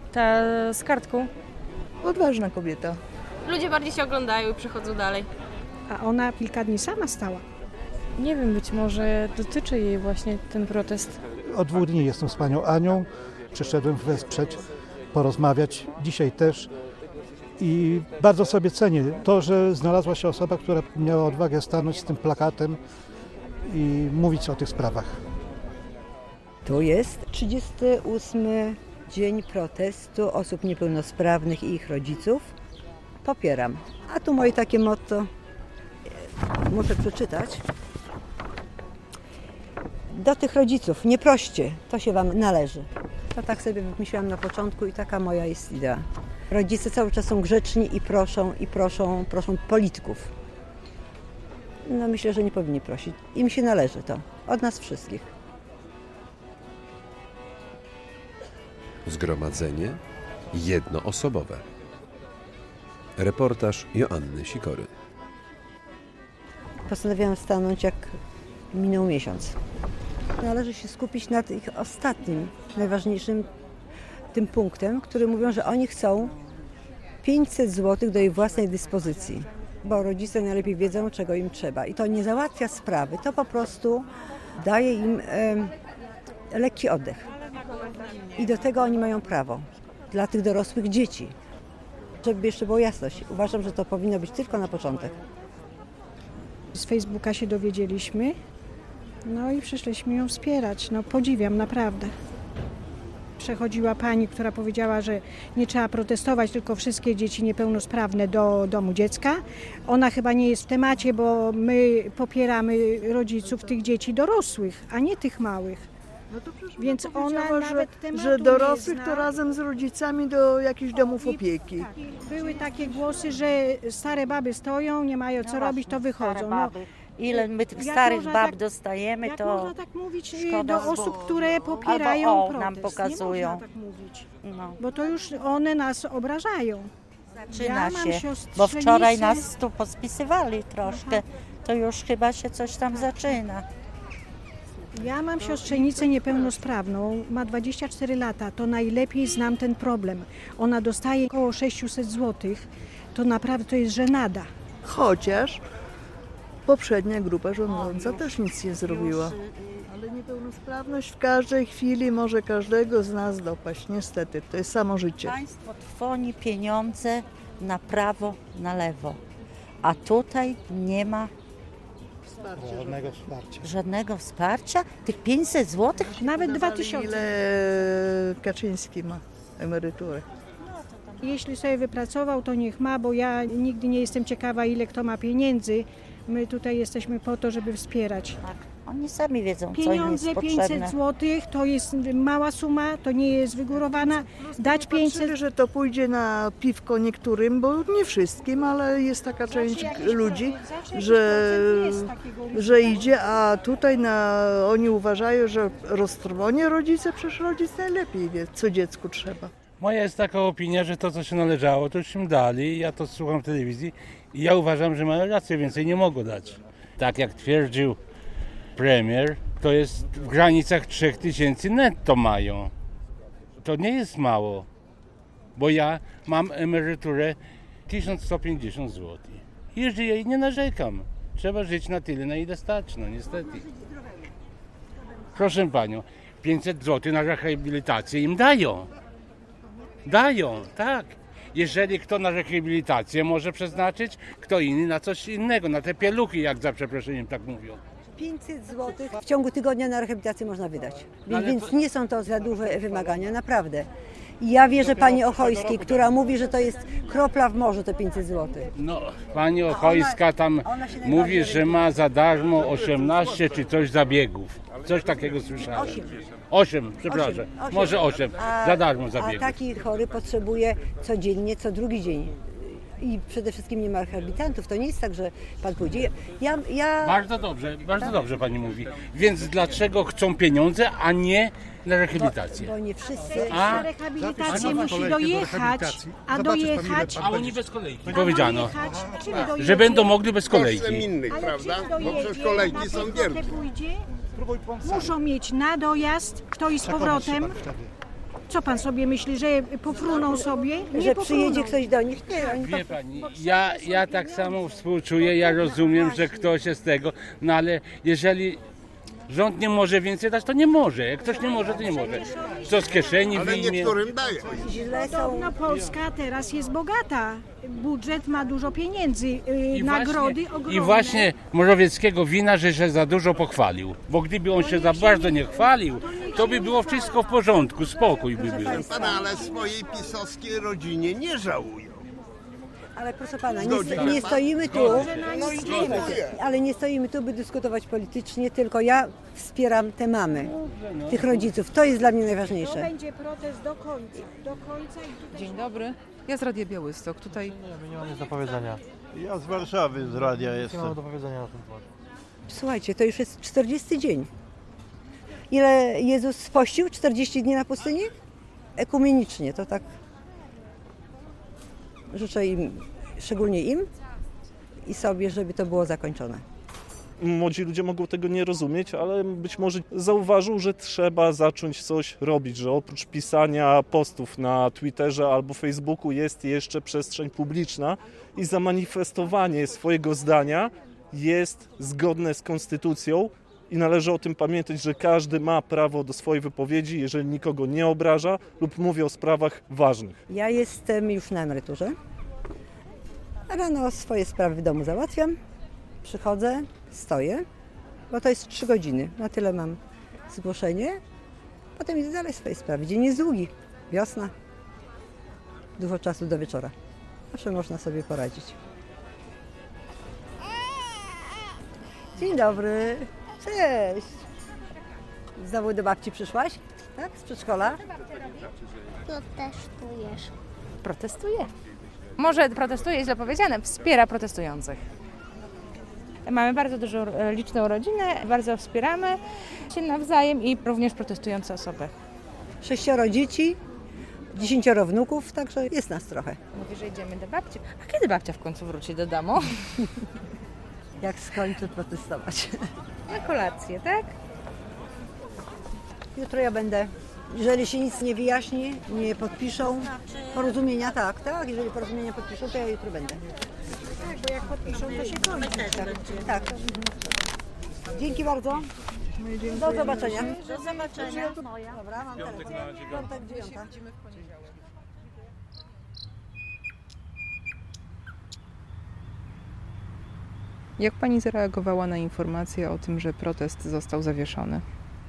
Ta z kartką. Odważna kobieta. Ludzie bardziej się oglądają i przechodzą dalej. A ona kilka dni sama stała. Nie wiem, być może dotyczy jej właśnie ten protest. Od 2 dni jestem z panią Anią. Przyszedłem wesprzeć, porozmawiać. Dzisiaj też. I bardzo sobie cenię to, że znalazła się osoba, która miała odwagę stanąć z tym plakatem i mówić o tych sprawach. To jest 38. dzień protestu osób niepełnosprawnych i ich rodziców. Popieram. A tu moje takie motto, muszę przeczytać. Do tych rodziców, nie proście, to się wam należy. To tak sobie wymyśliłam na początku i taka moja jest idea. Rodzice cały czas są grzeczni i proszą polityków. No myślę, że nie powinni prosić. Im się należy to, od nas wszystkich. Zgromadzenie jednoosobowe. Reportaż Joanny Sikory. Postanowiłam stanąć, jak minął miesiąc. Należy się skupić nad ich ostatnim, najważniejszym tym punktem, który mówią, że oni chcą 500 zł do ich własnej dyspozycji, bo rodzice najlepiej wiedzą, czego im trzeba. I to nie załatwia sprawy, to po prostu daje im lekki oddech. I do tego oni mają prawo, dla tych dorosłych dzieci. Żeby jeszcze było jasność, uważam, że to powinno być tylko na początek. Z Facebooka się dowiedzieliśmy, no i przyszliśmy ją wspierać. No podziwiam naprawdę. Przechodziła pani, która powiedziała, że nie trzeba protestować, tylko wszystkie dzieci niepełnosprawne do domu dziecka. Ona chyba nie jest w temacie, bo my popieramy rodziców tych dzieci dorosłych, a nie tych małych. No to przecież Więc ona nawet że dorosłych to razem z rodzicami do jakichś domów opieki. Tak. Były takie głosy, że stare baby stoją, nie mają co robić, to wychodzą. No, ile my tych starych bab dostajemy, jak to można tak mówić szkoda, do osób, które popierają albo protest? nam pokazują. Nie można tak mówić, no. bo to już one nas obrażają. Zaczyna mam się, siostrzenicę. bo wczoraj nas tu pospisywali troszkę, to już chyba się coś tam zaczyna. Ja mam siostrzenicę niepełnosprawną, ma 24 lata, to najlepiej znam ten problem. Ona dostaje około 600 zł, to naprawdę to jest żenada. Chociaż poprzednia grupa rządząca też nic nie zrobiła. Ale niepełnosprawność w każdej chwili może każdego z nas dopaść, niestety. To jest samo życie. Państwo trwoni pieniądze na prawo, na lewo, a tutaj nie ma żadnego wsparcia. Tych 500 zł? Nawet 2000. Ile Kaczyński ma emeryturę? Jeśli sobie wypracował, to niech ma, bo ja nigdy nie jestem ciekawa, ile kto ma pieniędzy. My tutaj jesteśmy po to, żeby wspierać. Tak. Oni sami wiedzą, co im Pieniądze jest 500 potrzebne. zł to jest mała suma, to nie jest wygórowana. Dać 500 że to pójdzie na piwko niektórym, bo nie wszystkim, ale jest taka część ludzi, że idzie, a tutaj oni uważają, że roztrwonie rodzice, przecież rodzic najlepiej wie, co dziecku trzeba. Moja jest taka opinia, że to, co się należało, to już im dali. Ja to słucham w telewizji i ja uważam, że mają rację, więcej nie mogą dać. Tak jak twierdził premier, to jest w granicach 3000 netto mają. To nie jest mało, bo ja mam emeryturę 1150 zł. I żyję i nie narzekam. Trzeba żyć na tyle, na ile stać, no niestety. Proszę panią, 500 zł na rehabilitację im dają. Dają, tak. Jeżeli kto na rehabilitację może przeznaczyć, kto inny na coś innego, na te pieluchy, jak za przeproszeniem tak mówią. 500 zł w ciągu tygodnia na rehabilitację można wydać, więc nie są to za duże wymagania, naprawdę. I ja wierzę pani Ochojskiej, która mówi, że to jest kropla w morzu, te 500 zł. No, pani Ochojska tam mówi, że ma za darmo 18 czy coś zabiegów. Coś takiego słyszałem. 8, przepraszam, może 8, za darmo zabiegów. A taki chory potrzebuje codziennie, co drugi dzień. I przede wszystkim nie ma rehabilitantów. To nie jest tak, że pan pójdzie. Bardzo dobrze pani mówi. Więc dlaczego chcą pieniądze, a nie na rehabilitację? Bo nie wszyscy. Na rehabilitację musi dojechać, A oni bez kolejki. Powiedziano, że będą mogli bez kolejki. Innych, prawda? Bo przecież kolejki są wielkie. Muszą mieć na dojazd, kto i z powrotem. Co pan sobie myśli, że pofruną sobie? Nie Że pofruną. przyjedzie ktoś do nich? Nie, oni Wie pani, ja tak samo współczuję, ja rozumiem, że ktoś jest tego, no ale jeżeli rząd nie może więcej dać, to nie może. Jak ktoś nie może, to nie może. Co z kieszeni Ale wyjmie. niektórym daje. źle są. Podobno Polska teraz jest bogata. Budżet ma dużo pieniędzy, I nagrody właśnie, ogromne. I właśnie Morawieckiego wina, że się za dużo pochwalił. Bo gdyby on się za bardzo nie chwalił, to by było wszystko w porządku, spokój by był. Pana, ale swojej pisowskiej rodzinie nie żałują. Ale proszę pana, Zgodzi się nie pan? stoimy tu, No i dziękuję. ale nie stoimy tu, by dyskutować politycznie, tylko ja wspieram te mamy, tych rodziców. To jest dla mnie To najważniejsze. będzie protest do końca. Do końca i tutaj Dzień dobry. Ja z Radia Białystok. Tutaj Nie mam nic do powiedzenia. Ja z Warszawy, z radia Nie jestem. mam do powiedzenia na ten temat. Słuchajcie, to już jest 40 dzień. Ile Jezus pościł? 40 dni na pustyni? Ekumenicznie, to tak życzę im, szczególnie im i sobie, żeby to było zakończone. Młodzi ludzie mogą tego nie rozumieć, ale być może zauważą, że trzeba zacząć coś robić, że oprócz pisania postów na Twitterze albo Facebooku jest jeszcze przestrzeń publiczna i zamanifestowanie swojego zdania jest zgodne z konstytucją i należy o tym pamiętać, że każdy ma prawo do swojej wypowiedzi, jeżeli nikogo nie obraża lub mówi o sprawach ważnych. Ja jestem już na emeryturze. Rano swoje sprawy w domu załatwiam. Przychodzę, stoję, bo to jest 3 godziny. Na tyle mam zgłoszenie. Potem idę dalej swoje sprawy. Dzień jest długi. Wiosna. Dużo czasu do wieczora. Zawsze można sobie poradzić. Dzień dobry. Cześć. Znowu do babci przyszłaś? Tak? Z przedszkola? Protestujesz. protestuję. Może protestuje, źle powiedziane, wspiera protestujących. Mamy bardzo dużą, liczną rodzinę, bardzo wspieramy się nawzajem i również protestujące osoby. 6 dzieci, 10 wnuków, także jest nas trochę. Mówi, że idziemy do babci. A kiedy babcia w końcu wróci do domu? Jak skończę protestować. Na kolację, tak? Jutro ja będę. Jeżeli się nic nie wyjaśni, nie podpiszą porozumienia, tak, jeżeli porozumienia podpiszą, to ja jutro będę. Tak, bo jak podpiszą, to się kończy. Tak. Dzięki bardzo. Do zobaczenia. Do zobaczenia. Dobra, mam telefon. Piątek 9. Jak Pani zareagowała na informację o tym, że protest został zawieszony?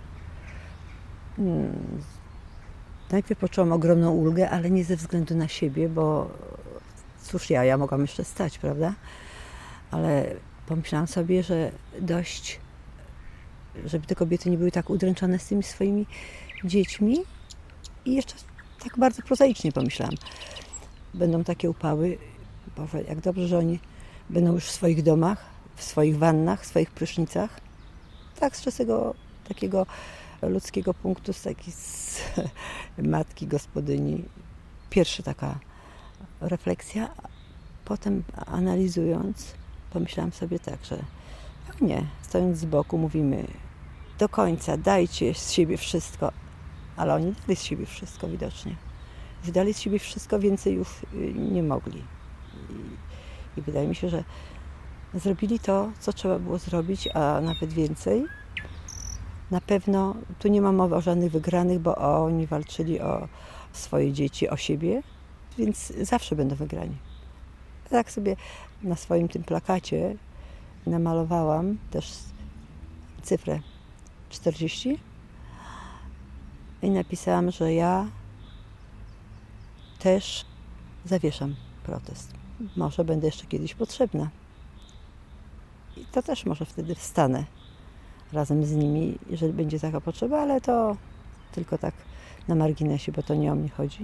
Najpierw poczułam ogromną ulgę, ale nie ze względu na siebie, bo cóż ja mogłam jeszcze stać, prawda? Ale pomyślałam sobie, że dość, żeby te kobiety nie były tak udręczone z tymi swoimi dziećmi. I jeszcze tak bardzo prozaicznie pomyślałam. Będą takie upały, Boże, jak dobrze, że oni będą już w swoich domach, w swoich wannach, w swoich prysznicach. Tak, z tego takiego ludzkiego punktu, z matki, gospodyni. Pierwsza taka refleksja. Potem analizując, pomyślałam sobie tak, że nie, stojąc z boku mówimy do końca, dajcie z siebie wszystko, ale oni dali z siebie wszystko widocznie. Już dali z siebie wszystko, więcej już nie mogli. I wydaje mi się, że zrobili to, co trzeba było zrobić, a nawet więcej. Na pewno tu nie ma mowy o żadnych wygranych, bo oni walczyli o swoje dzieci, o siebie, więc zawsze będą wygrani. Tak sobie na swoim tym plakacie namalowałam też cyfrę 40 i napisałam, że ja też zawieszam protest. Może będę jeszcze kiedyś potrzebna. I to też może wtedy wstanę razem z nimi, jeżeli będzie taka potrzeba, ale to tylko tak na marginesie, bo to nie o mnie chodzi.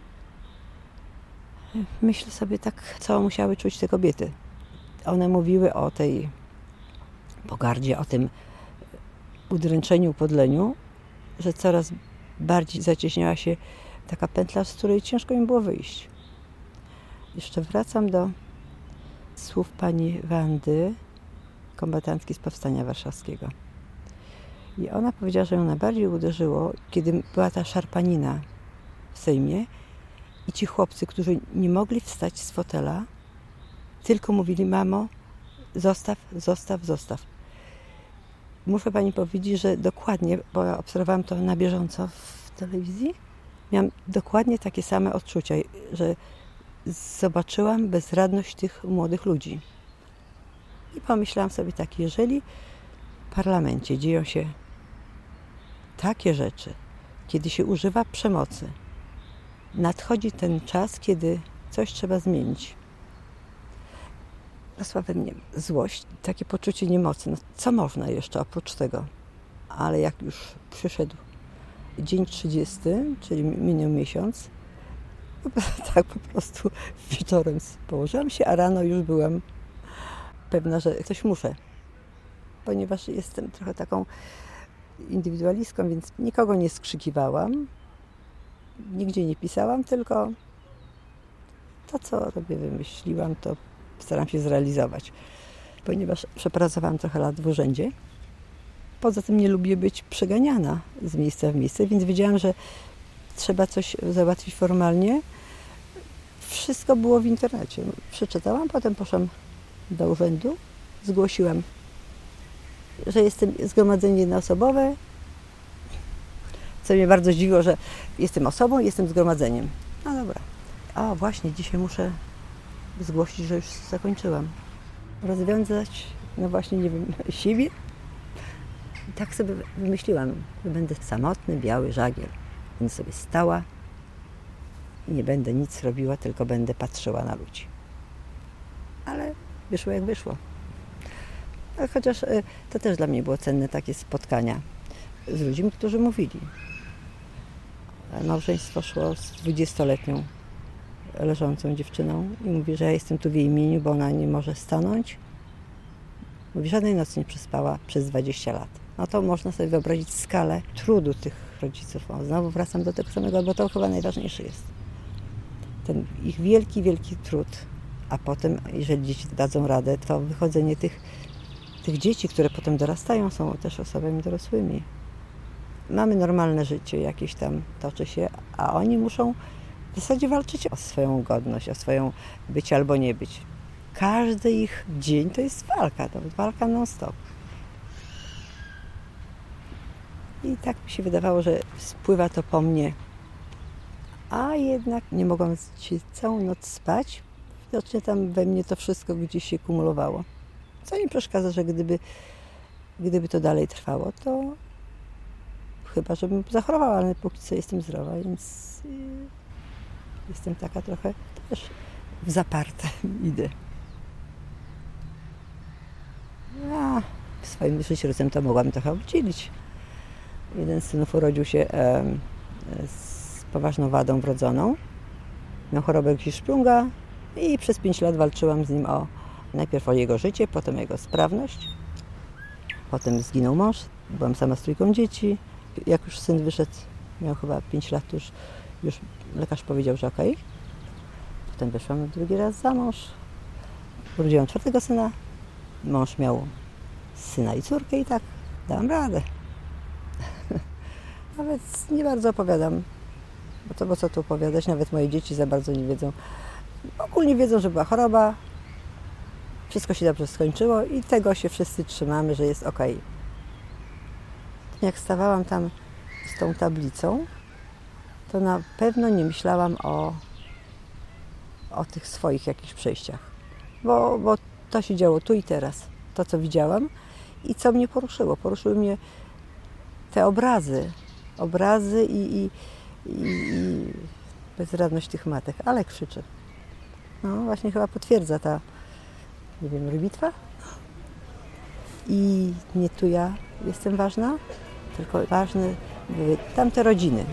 Myślę sobie tak, co musiały czuć te kobiety. One mówiły o tej pogardzie, o tym udręczeniu, upodleniu, że coraz bardziej zacieśniała się taka pętla, z której ciężko im było wyjść. Jeszcze wracam do słów pani Wandy, kombatantki z Powstania Warszawskiego. I ona powiedziała, że ją najbardziej uderzyło, kiedy była ta szarpanina w Sejmie i ci chłopcy, którzy nie mogli wstać z fotela, tylko mówili: mamo, zostaw, zostaw, zostaw. Muszę pani powiedzieć, że dokładnie, bo ja obserwowałam to na bieżąco w telewizji, miałam dokładnie takie same odczucia, że zobaczyłam bezradność tych młodych ludzi. I pomyślałam sobie tak, jeżeli w parlamencie dzieją się takie rzeczy, kiedy się używa przemocy, nadchodzi ten czas, kiedy coś trzeba zmienić. Rosła we mnie złość, takie poczucie niemocy. No, co można jeszcze oprócz tego? Ale jak już przyszedł dzień 30, czyli minął miesiąc, tak po prostu wieczorem położyłam się, a rano już byłam pewna, że coś muszę. Ponieważ jestem trochę taką indywidualistką, więc nikogo nie skrzykiwałam, nigdzie nie pisałam, tylko to, co robię, wymyśliłam, to staram się zrealizować. Ponieważ przepracowałam trochę lat w urzędzie, poza tym nie lubię być przeganiana z miejsca w miejsce, więc wiedziałam, że trzeba coś załatwić formalnie. Wszystko było w internecie. Przeczytałam, potem poszłam do urzędu, zgłosiłam, że jestem zgromadzenie jednoosobowe, co mnie bardzo zdziwiło, że jestem osobą, jestem zgromadzeniem. No dobra. A właśnie, dzisiaj muszę zgłosić, że już zakończyłam. Rozwiązać, no właśnie, nie wiem, siebie. I tak sobie wymyśliłam, że będę samotny, biały żagiel. Będę sobie stała i nie będę nic robiła, tylko będę patrzyła na ludzi. Ale wyszło jak wyszło. Chociaż to też dla mnie było cenne, takie spotkania z ludźmi, którzy mówili. Małżeństwo szło z 20-letnią leżącą dziewczyną i mówi, że ja jestem tu w jej imieniu, bo ona nie może stanąć. Mówi, żadnej nocy nie przespała przez 20 lat. No to można sobie wyobrazić skalę trudu tych rodziców. O, znowu wracam do tego samego, bo to chyba najważniejsze jest. Ten ich wielki, wielki trud. A potem, jeżeli dzieci dadzą radę, to wychodzenie tych dzieci, które potem dorastają, są też osobami dorosłymi. Mamy normalne życie, jakieś tam toczy się, a oni muszą w zasadzie walczyć o swoją godność, o swoją być albo nie być. Każdy ich dzień to jest walka, to walka non-stop. I tak mi się wydawało, że spływa to po mnie, a jednak nie mogłam całą noc spać. Widocznie tam we mnie to wszystko gdzieś się kumulowało. Co nie przeszkadza, że gdyby to dalej trwało, to chyba, żebym zachorowała, ale póki co jestem zdrowa, więc jestem taka trochę też w zaparte idę. Ja swoim życiorysem to mogłam trochę obdzielić. Jeden z synów urodził się z poważną wadą wrodzoną. Miał chorobę Hirschsprunga i przez 5 lat walczyłam z nim najpierw o jego życie, potem o jego sprawność. Potem zginął mąż, byłam sama z 3 dzieci. Jak już syn wyszedł, miał chyba 5 lat, już lekarz powiedział, że okej. Potem wyszłam drugi raz za mąż. Urodziłam 4 syna. Mąż miał syna i córkę i tak dałam radę. Nawet nie bardzo opowiadam, bo co tu opowiadać, nawet moje dzieci za bardzo nie wiedzą. Ogólnie wiedzą, że była choroba, wszystko się dobrze skończyło i tego się wszyscy trzymamy, że jest okej. Jak stawałam tam z tą tablicą, to na pewno nie myślałam o tych swoich jakichś przejściach, bo to się działo tu i teraz, to co widziałam i co mnie poruszyło. Poruszyły mnie te obrazy i bezradność tych matek, ale krzyczy. No właśnie chyba potwierdza ta, nie wiem, bitwa. I nie tu ja jestem ważna, tylko ważne były tamte rodziny.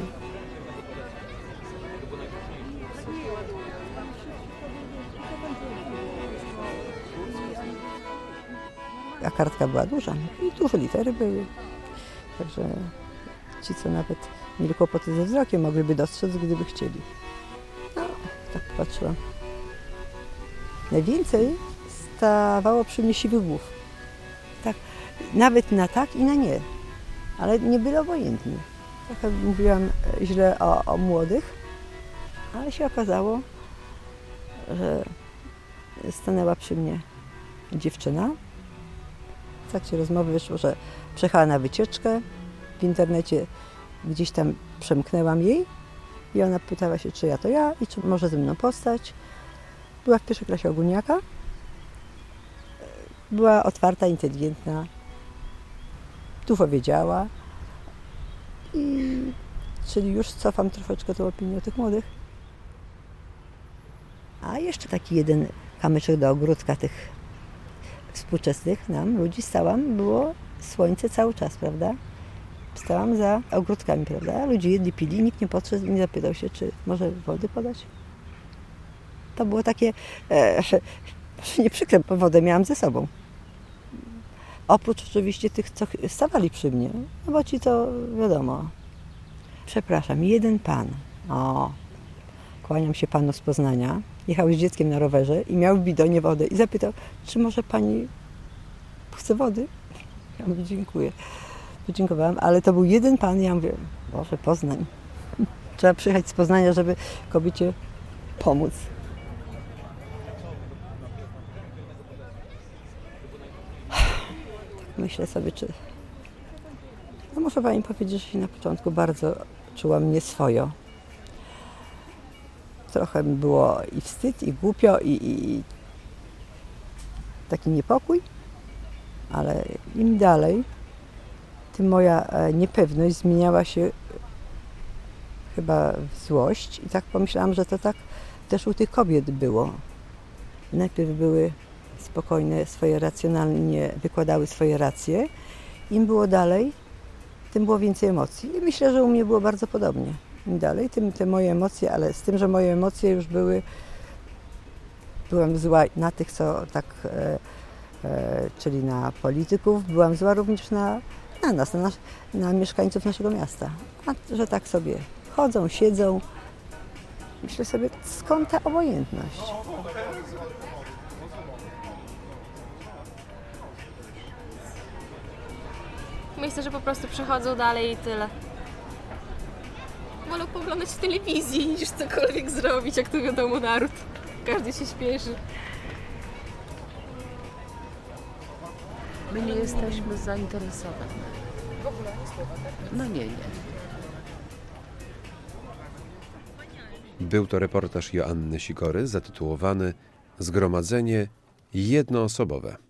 A kartka była duża i duże litery były. Także ci, co nawet mieli kłopoty ze wzrokiem, mogliby dostrzec, gdyby chcieli. No, tak patrzyłam. Najwięcej stawało przy mnie siwych głów. Tak, nawet na tak i na nie. Ale nie byli obojętni. Trochę mówiłam źle o młodych, Ale się okazało, że stanęła przy mnie dziewczyna. W trakcie rozmowy wyszło, że przyjechała na wycieczkę. W internecie gdzieś tam przemknęłam jej i ona pytała się, czy ja to ja i czy może ze mną postać. Była w pierwszej klasie ogólniaka. Była otwarta, inteligentna. Dużo wiedziała. Czyli już cofam troszeczkę tą opinię o tych młodych. A jeszcze taki jeden kamyczek do ogródka tych współczesnych nam ludzi stałam, było słońce cały czas, prawda? Stałam za ogródkami, prawda? Ludzie jedli, pili, nikt nie podszedł i nie zapytał się, czy może wody podać. To było takie, nie przykre, bo wodę miałam ze sobą. Oprócz oczywiście tych, co stawali przy mnie, no bo ci to wiadomo. Przepraszam, jeden pan, kłaniam się panu z Poznania, jechał z dzieckiem na rowerze i miał w bidonie wodę i zapytał, czy może pani chce wody? Ja mówię, dziękuję. Podziękowałam, ale to był jeden pan, ja mówię, Boże, Poznań. Trzeba przyjechać z Poznania, żeby kobiecie pomóc. Myślę sobie, czy... No muszę pani powiedzieć, że się na początku bardzo czułam nieswojo. Trochę mi było i wstyd, i głupio, i taki niepokój, ale im dalej, tym moja niepewność zmieniała się chyba w złość i tak pomyślałam, że to tak też u tych kobiet było. Najpierw były spokojne, swoje racjonalnie wykładały swoje racje. Im było dalej, tym było więcej emocji. I myślę, że u mnie było bardzo podobnie. Im dalej, tym te moje emocje, ale z tym, że moje emocje już byłam zła na tych, co tak, czyli na polityków, byłam zła również na nas, na mieszkańców naszego miasta. A że tak sobie chodzą, siedzą, myślę sobie, skąd ta obojętność? Myślę, że po prostu przechodzą dalej i tyle. Wolę poglądać w telewizji niż cokolwiek zrobić, jak to wiadomo naród. Każdy się śpieszy. My nie jesteśmy zainteresowane. W ogóle? No nie. Był to reportaż Joanny Sikory zatytułowany Zgromadzenie jednoosobowe.